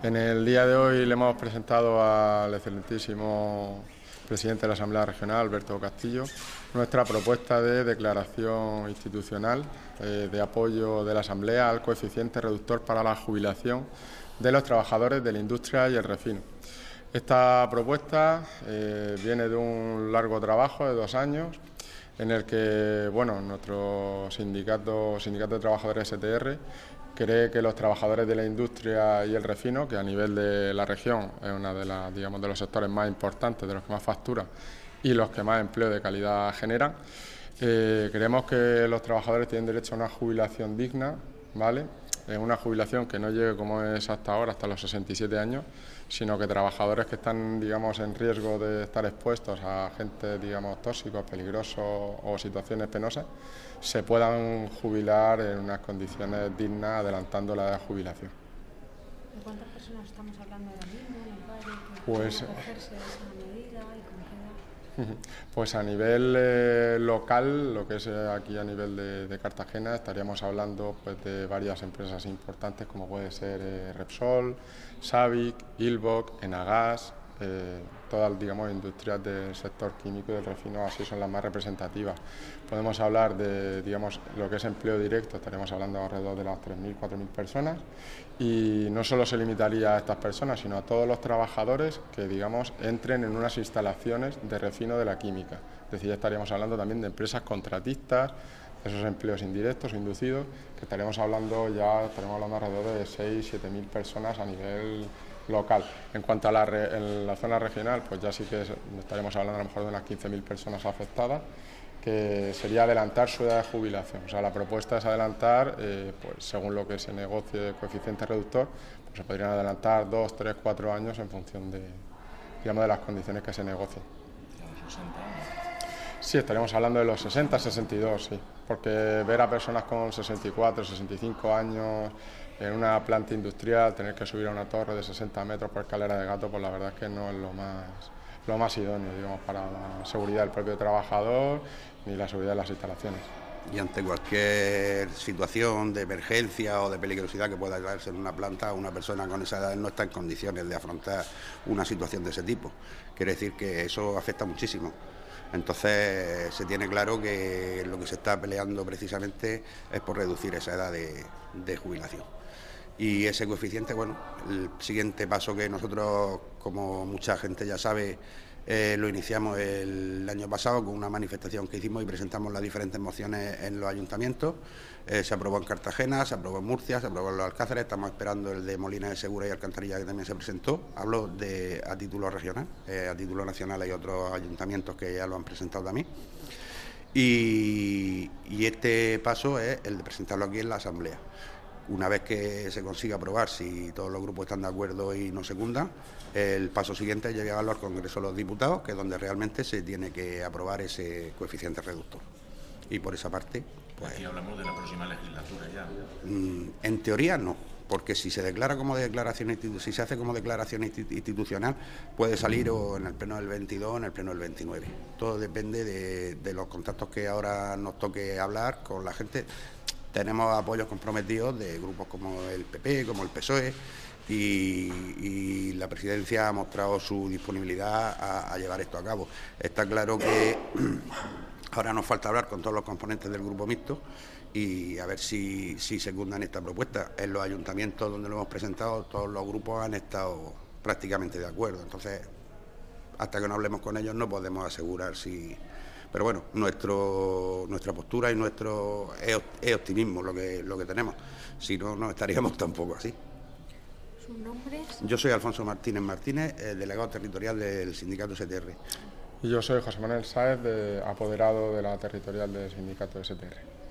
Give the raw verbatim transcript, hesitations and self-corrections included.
En el día de hoy le hemos presentado al excelentísimo presidente de la Asamblea Regional, Alberto Castillo, nuestra propuesta de declaración institucional eh, de apoyo de la Asamblea al coeficiente reductor para la jubilación de los trabajadores de la industria y el refino. Esta propuesta eh, viene de un largo trabajo de dos años en el que bueno, nuestro sindicato, sindicato de trabajadores S T R cree que los trabajadores de la industria y el refino, que a nivel de la región es uno de, las, digamos, de los sectores más importantes, de los que más facturan y los que más empleo de calidad generan, eh, creemos que los trabajadores tienen derecho a una jubilación digna, ¿vale? Es una jubilación que no llegue como es hasta ahora, hasta los sesenta y siete años, sino que trabajadores que están, digamos, en riesgo de estar expuestos a agentes, digamos, tóxicos, peligrosos o situaciones penosas, se puedan jubilar en unas condiciones dignas, adelantando la edad de jubilación. ¿De cuántas personas estamos hablando ahora mismo en el valle que pues, pueden acogerse a esa medida y con qué edad? Pues a nivel eh, local, lo que es eh, aquí a nivel de, de Cartagena, estaríamos hablando pues, de varias empresas importantes como puede ser eh, Repsol, Sabic, Ilvoc, Enagas, eh, todas digamos industrias del sector químico y del refino, así son las más representativas. Podemos hablar de digamos lo que es empleo directo, estaríamos hablando alrededor de las tres mil, cuatro mil personas, y no solo se limitaría a estas personas, sino a todos los trabajadores que digamos entren en unas instalaciones de refino de la química. Es decir, ya estaríamos hablando también de empresas contratistas, esos empleos indirectos o inducidos, que estaremos hablando ya, estaremos hablando alrededor de seis, siete mil personas a nivel local. En cuanto a la, re, en la zona regional, pues ya sí que estaremos hablando a lo mejor de unas quince mil personas afectadas, que sería adelantar su edad de jubilación. O sea, la propuesta es adelantar, eh, pues según lo que se negocie de coeficiente reductor, pues se podrían adelantar dos, tres, cuatro años en función de, digamos, de las condiciones que se negocien. Sí, estaríamos hablando de los sesenta, sesenta y dos, sí, porque ver a personas con sesenta y cuatro, sesenta y cinco años en una planta industrial, tener que subir a una torre de sesenta metros por escalera de gato, pues la verdad es que no es lo más, lo más idóneo, digamos, para la seguridad del propio trabajador ni la seguridad de las instalaciones. Y ante cualquier situación de emergencia o de peligrosidad que pueda darse en una planta, una persona con esa edad no está en condiciones de afrontar una situación de ese tipo. Quiere decir que eso afecta muchísimo. Entonces se tiene claro que lo que se está peleando precisamente es por reducir esa edad de, de jubilación. Y ese coeficiente, bueno, el siguiente paso que nosotros, como mucha gente ya sabe, eh, lo iniciamos el año pasado con una manifestación que hicimos y presentamos las diferentes mociones en los ayuntamientos. Eh, se aprobó en Cartagena, se aprobó en Murcia, se aprobó en Los Alcázares, estamos esperando el de Molina de Segura y Alcantarilla, que también se presentó. Hablo de, a título regional, eh, a título nacional hay otros ayuntamientos que ya lo han presentado también. Y, y este paso es el de presentarlo aquí en la Asamblea. Una vez que se consiga aprobar, si todos los grupos están de acuerdo y no secundan, el paso siguiente es llevarlo al Congreso de los Diputados, que es donde realmente se tiene que aprobar ese coeficiente reductor. Y por esa parte, pues... Aquí hablamos de la próxima legislatura ya. En teoría no, porque si se declara como declaración, si se hace como declaración institucional, puede salir o en el pleno del veintidós o en el pleno del veintinueve. Todo depende de, de los contactos que ahora nos toque hablar con la gente. Tenemos apoyos comprometidos de grupos como el P P, como el P S O E, y, y la presidencia ha mostrado su disponibilidad a, a llevar esto a cabo. Está claro que ahora nos falta hablar con todos los componentes del grupo mixto y a ver si, si secundan esta propuesta. En los ayuntamientos donde lo hemos presentado, todos los grupos han estado prácticamente de acuerdo. Entonces, hasta que no hablemos con ellos no podemos asegurar si... Pero bueno, nuestro, nuestra postura y nuestro es, es optimismo lo que, lo que tenemos. Si no, no estaríamos tampoco así. ¿Sus nombres? Yo soy Alfonso Martínez Martínez, el delegado territorial del sindicato S T R. Y yo soy José Manuel Sáez, de, apoderado de la territorial del sindicato S T R.